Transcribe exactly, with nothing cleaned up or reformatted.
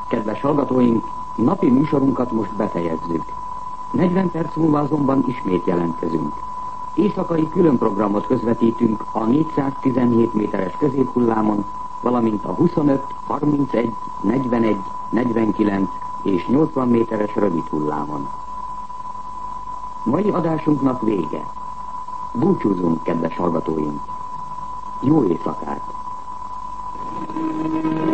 Kedves hallgatóink, napi műsorunkat most befejezzük. negyven perc múlva azonban ismét jelentkezünk. Éjszakai különprogramot közvetítünk a négyszáztizenhét méteres középhullámon, valamint a huszonöt, harmincegy, negyvenegy, negyvenkilenc és nyolcvan méteres rövid hullámon. Mai adásunknak vége. Búcsúzunk, kedves hallgatóink! Jó éjszakát!